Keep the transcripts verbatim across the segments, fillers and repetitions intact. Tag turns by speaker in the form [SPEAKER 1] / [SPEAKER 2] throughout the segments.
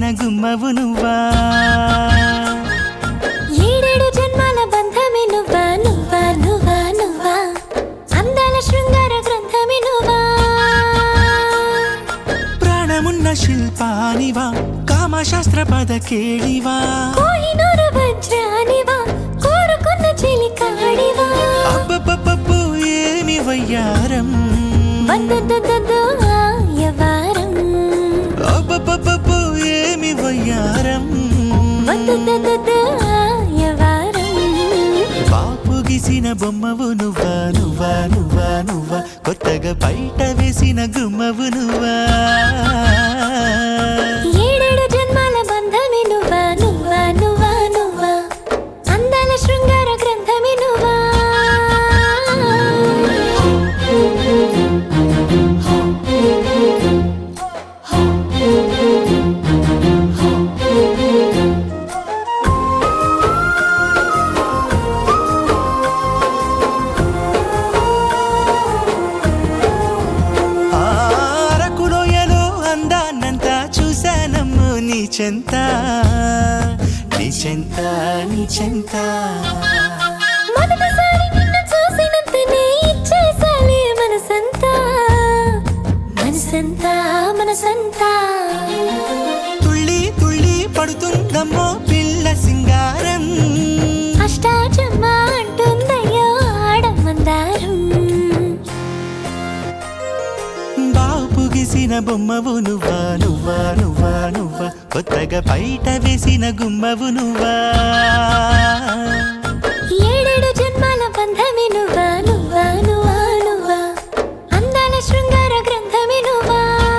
[SPEAKER 1] గుమ్మవు నువ్వా
[SPEAKER 2] ఏడేడు జన్మాల బంధమే నువ్వా నువ్వా నువ్వా నువ్వా అందాల శృంగార గ్రంథమే నువ్వా
[SPEAKER 1] ప్రాణమున్న శిల్పానివా కామశాస్త్ర పద కేళివా
[SPEAKER 2] కోహినూరు వజ్రానివా కోరుకున్న చిలికాడివా
[SPEAKER 1] అబ్బబ్బబ్బబ్బో ఏమి వయ్యారం
[SPEAKER 2] వద్దొద్దొద్దొద్దు ఆయవారం
[SPEAKER 1] అబ్బబ్బబ్బబ్బో ఏమి వయ్యారం
[SPEAKER 2] వద్దొద్దొద్దొద్దు ఆయవారం
[SPEAKER 1] బాపు గీసిన బొమ్మవు నువ్వా నువ్వా నువ్వా నువ్వా కొత్తగా బయట వేసిన గుమ్మవు నువ్వా
[SPEAKER 2] ఏడేడు జన్మాల బంధమే నువ్వా నువ్వా నువ్వా నువ్వా అందాల శృంగార గ్రంథమే నువ్వా
[SPEAKER 1] అరకులోయలో అందాన్నంతా చూశానమ్ము నీ చెంత నీ చెంత నీ చెంత
[SPEAKER 2] మొదటిసారి నిన్ను చూసినంతనే ఇచ్చేసాలే మనసంతా మనసంతా మనసంతా
[SPEAKER 1] తుళ్ళి తుళ్ళి పడుతుందమ్మో పిల్ల సింగారం
[SPEAKER 2] అష్టాచమ్మ అంటుందయ్యో ఆడమందారం
[SPEAKER 1] బాపు గీసిన బొమ్మవు నువ్వా నువ్వా నువ్వా నువ్వా కొత్తగా బయట వేసిన గుమ్మవు నువ్వా
[SPEAKER 2] ఏడేడు జన్మాల బంధమే నువ్వా నువ్వా నువ్వా నువ్వా అందాల శృంగార గ్రంథమే నువ్వా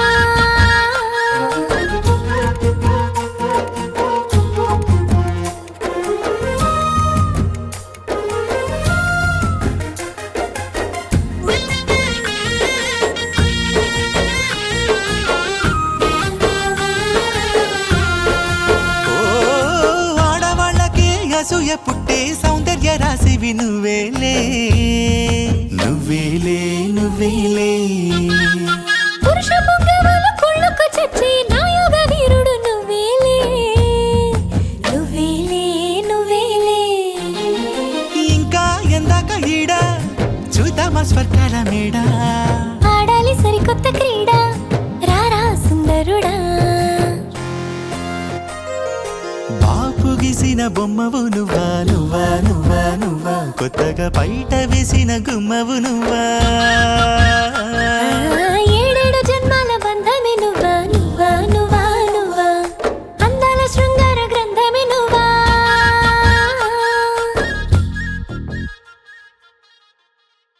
[SPEAKER 1] ఓ ఆడవాళ్ళకే అసూయ పుట్టే సౌందర్య రాశివి నువ్వేలే నువ్వేలే నువ్వేలే
[SPEAKER 2] పురుష పొంగవాల కుళ్ళకు చచ్చి నాయుగ వీరుడు నువ్వేలే నువ్వేలే నువ్వేలే
[SPEAKER 1] ఇంకా ఎందాక ఈడ చూద్దామా స్వర్గాల మేడ
[SPEAKER 2] ఆడాలి సరికొత్త క్రీడ రారా సుందరుడా
[SPEAKER 1] బాపు గీసిన బొమ్మవు నువ్వా నువ్వా నువ్వా నువ్వా కొత్తగా బయట వేసిన గుమ్మవు నువ్వా